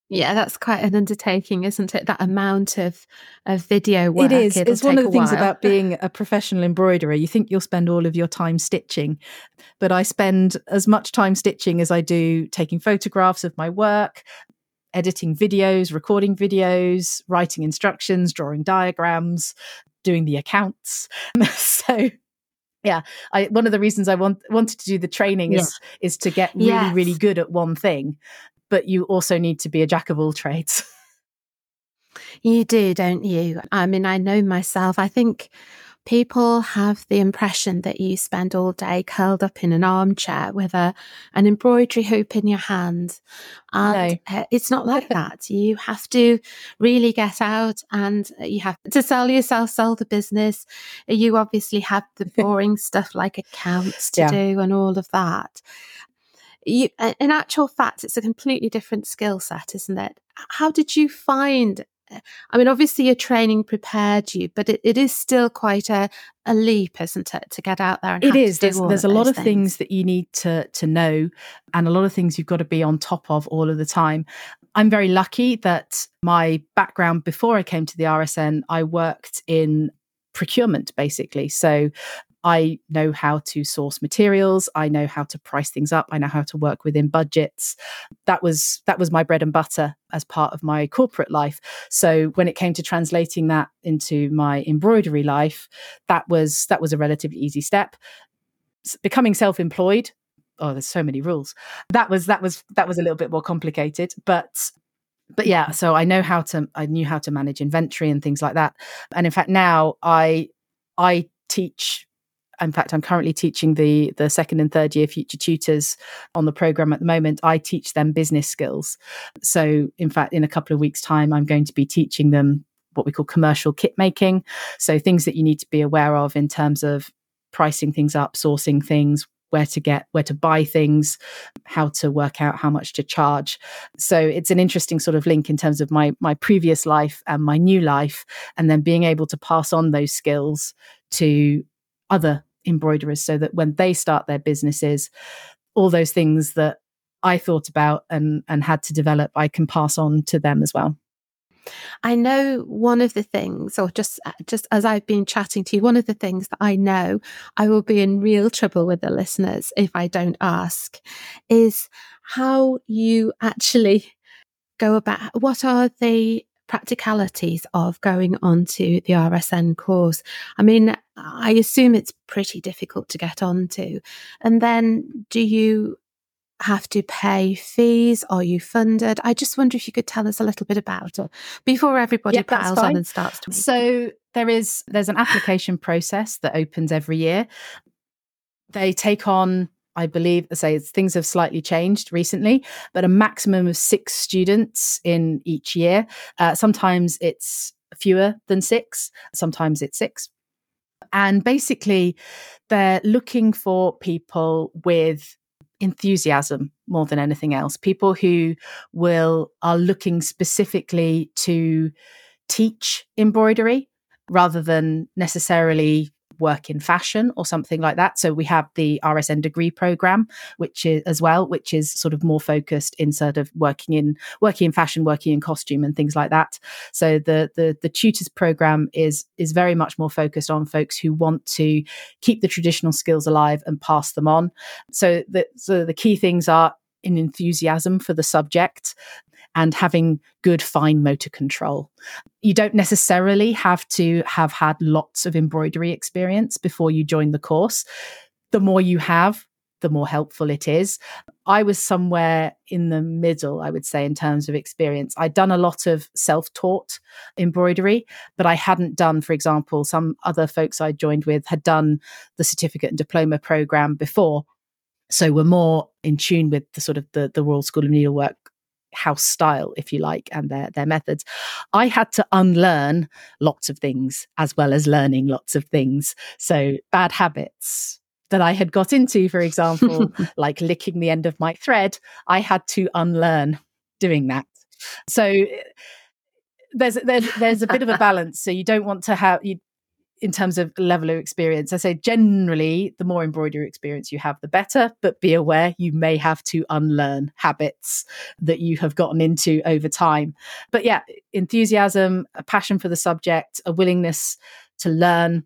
Yeah, that's quite an undertaking, isn't it? That amount of, of video work. It is. It'll It's one of the things while. about being a professional embroiderer. You think you'll spend all of your time stitching, but I spend as much time stitching as I do taking photographs of my work, editing videos, recording videos, writing instructions, drawing diagrams, doing the accounts. So yeah, I, one of the reasons I want, wanted to do the training Yeah. is is to get really, yes. really good at one thing, but you also need to be a jack of all trades. You do, don't you? I mean, I know myself. I think people have the impression that you spend all day curled up in an armchair with a an embroidery hoop in your hand. And No. uh, it's not like that. You have to really get out, and you have to sell yourself, sell the business. You obviously have the boring stuff like accounts to Yeah. do and all of that. You, in actual fact, it's a completely different skill set, isn't it? How did you find, I mean, obviously your training prepared you, but it, it is still quite a, a leap, isn't it, to get out there and it have is. to do There's, all there's of a lot those of things. things that you need to to know, and a lot of things you've got to be on top of all of the time. I'm very lucky that my background before I came to the R S N, I worked in procurement, basically. So I know how to source materials. I know how to price things up. I know how to work within budgets. That was that was my bread and butter as part of my corporate life. So when it came to translating that into my embroidery life, that was that was a relatively easy step. Becoming self-employed, oh, there's so many rules. That was that was that was a little bit more complicated, but but yeah. So I know how to I knew how to manage inventory and things like that. And in fact, now I I teach. In fact, I'm currently teaching the the second and third year future tutors on the program at the moment. I teach them business skills. So in fact, in a couple of weeks' time, I'm going to be teaching them what we call commercial kit making. So things that you need to be aware of in terms of pricing things up, sourcing things, where to get, where to buy things, how to work out how much to charge. So it's an interesting sort of link in terms of my my previous life and my new life, and then being able to pass on those skills to other embroiderers so that when they start their businesses, all those things that I thought about and, and had to develop, I can pass on to them as well. I know one of the things, or just just as I've been chatting to you, one of the things that I know I will be in real trouble with the listeners if I don't ask, is how you actually go about, what are the practicalities of going onto the R S N course? I mean, I assume it's pretty difficult to get onto. And then do you have to pay fees? Are you funded? I just wonder if you could tell us a little bit about it before everybody Yep, piles on and starts to. So there is there's an application process that opens every year. They take on, I believe, say things have slightly changed recently, but a maximum of six students in each year. Uh, sometimes it's fewer than six, sometimes it's six. And basically, they're looking for people with enthusiasm more than anything else, people who will are looking specifically to teach embroidery rather than necessarily work in fashion or something like that. So we have the R S N degree program, which is as well, which is sort of more focused in sort of working in working in fashion, working in costume and things like that. So the the the tutors program is is very much more focused on folks who want to keep the traditional skills alive and pass them on. So the so the key things are an enthusiasm for the subject and having good fine motor control. You don't necessarily have to have had lots of embroidery experience before you join the course. The more you have, the more helpful it is. I was somewhere in the middle, I would say, in terms of experience. I'd done a lot of self-taught embroidery, but I hadn't done, for example, some other folks I joined with had done the certificate and diploma program before. So we're more in tune with the sort of the, the Royal School of Needlework house style, if you like, and their their methods. I had to unlearn lots of things as well as learning lots of things. So bad habits that I had got into, for example, like licking the end of my thread, I had to unlearn doing that. So there's there's there's a bit of a balance. So you don't want to have you in terms of level of experience, I say generally the more embroidery experience you have, the better, but be aware you may have to unlearn habits that you have gotten into over time. But yeah, enthusiasm, a passion for the subject, a willingness to learn.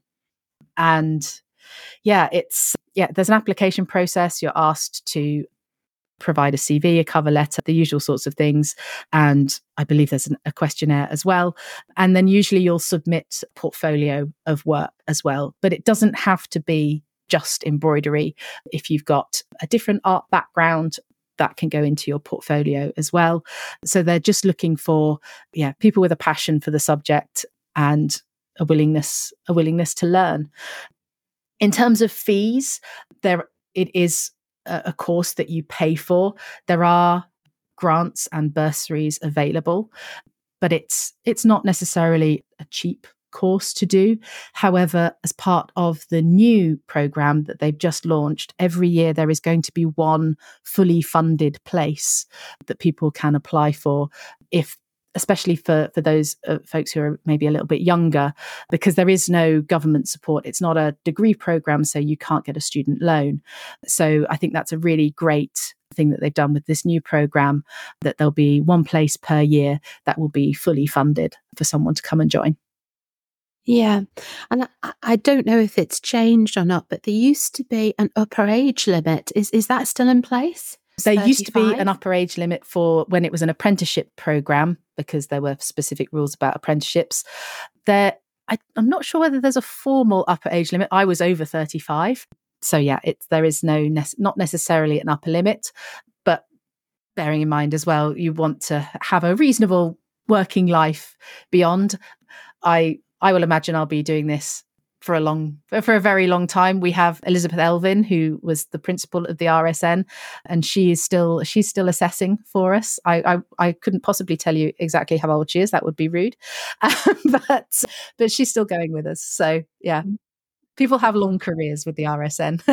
And yeah, it's, yeah, there's an application process. You're asked to provide a C V, a cover letter, the usual sorts of things. And I believe there's an, a questionnaire as well. And then usually you'll submit a portfolio of work as well. But it doesn't have to be just embroidery. If you've got a different art background, that can go into your portfolio as well. So they're just looking for, yeah, people with a passion for the subject and a willingness, a willingness to learn. In terms of fees, there it is a course that you pay for. There are grants and bursaries available, but it's it's not necessarily a cheap course to do. However, as part of the new program that they've just launched, every year there is going to be one fully funded place that people can apply for, if especially for, for those uh, folks who are maybe a little bit younger, because there is no government support. It's not a degree program, so you can't get a student loan. So I think that's a really great thing that they've done with this new program, that there'll be one place per year that will be fully funded for someone to come and join. Yeah. And I, I don't know if it's changed or not, but there used to be an upper age limit. Is, is that still in place? There thirty-five? Used to be an upper age limit for when it was an apprenticeship program, because there were specific rules about apprenticeships. There, I, I'm not sure whether there's a formal upper age limit. I was over thirty-five. So yeah, it's, there is no, ne- not necessarily an upper limit, but bearing in mind as well, you want to have a reasonable working life beyond. I, I will imagine I'll be doing this for a long, for a very long time. We have Elizabeth Elvin, who was the principal of the R S N, and she is still, she's still assessing for us. I, I, I couldn't possibly tell you exactly how old she is. That would be rude. Um, but, but she's still going with us. So yeah, people have long careers with the R S N.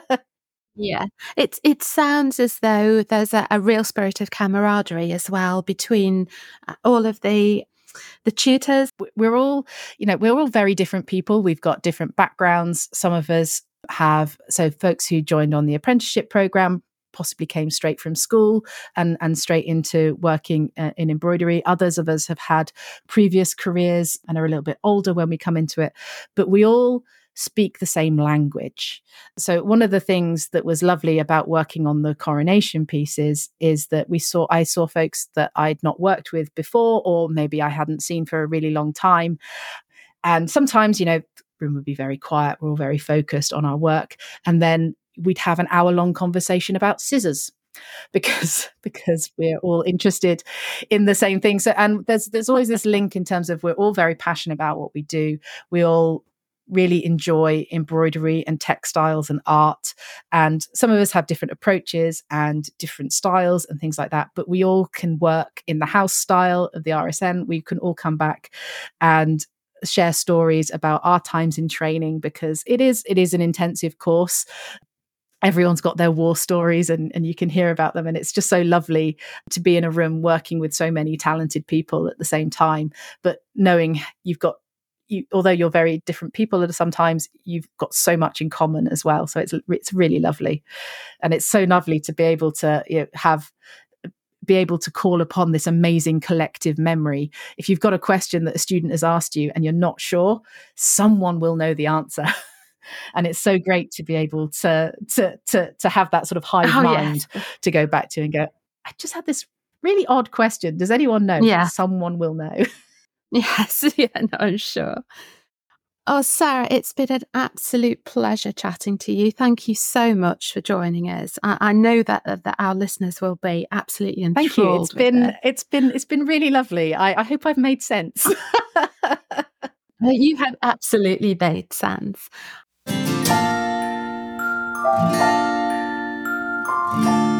Yeah, it it sounds as though there's a, a real spirit of camaraderie as well between all of the the tutors. We're all, you know, we're all very different people. We've got different backgrounds. Some of us have, so folks who joined on the apprenticeship program possibly came straight from school and, and straight into working uh, in embroidery. Others of us have had previous careers and are a little bit older when we come into it, but we all speak the same language. So one of the things that was lovely about working on the coronation pieces is that we saw, I saw folks that I'd not worked with before, or maybe I hadn't seen for a really long time. And sometimes, you know, the room would be very quiet. We're all very focused on our work. And then we'd have an hour long conversation about scissors. Because because we're all interested in the same thing. So, and there's there's always this link in terms of we're all very passionate about what we do. We all really enjoy embroidery and textiles and art. And some of us have different approaches and different styles and things like that. But we all can work in the house style of the R S N. We can all come back and share stories about our times in training, because it is it is an intensive course. Everyone's got their war stories and, and you can hear about them. And it's just so lovely to be in a room working with so many talented people at the same time. But knowing you've got, you, although you're very different people, sometimes you've got so much in common as well. So it's it's really lovely. And it's so lovely to be able to, you know, have be able to call upon this amazing collective memory. If you've got a question that a student has asked you and you're not sure, someone will know the answer. And it's so great to be able to to to to have that sort of hive Oh, mind yes. to go back to and go, I just had this really odd question. Does anyone know? Yeah. Someone will know. Yes, yeah, no, I'm sure. Oh, Sarah, it's been an absolute pleasure chatting to you. Thank you so much for joining us. I, I know that that our listeners will be absolutely enthralled. Thank you. It's with been it. it's been it's been really lovely. I, I hope I've made sense. You have absolutely made sense.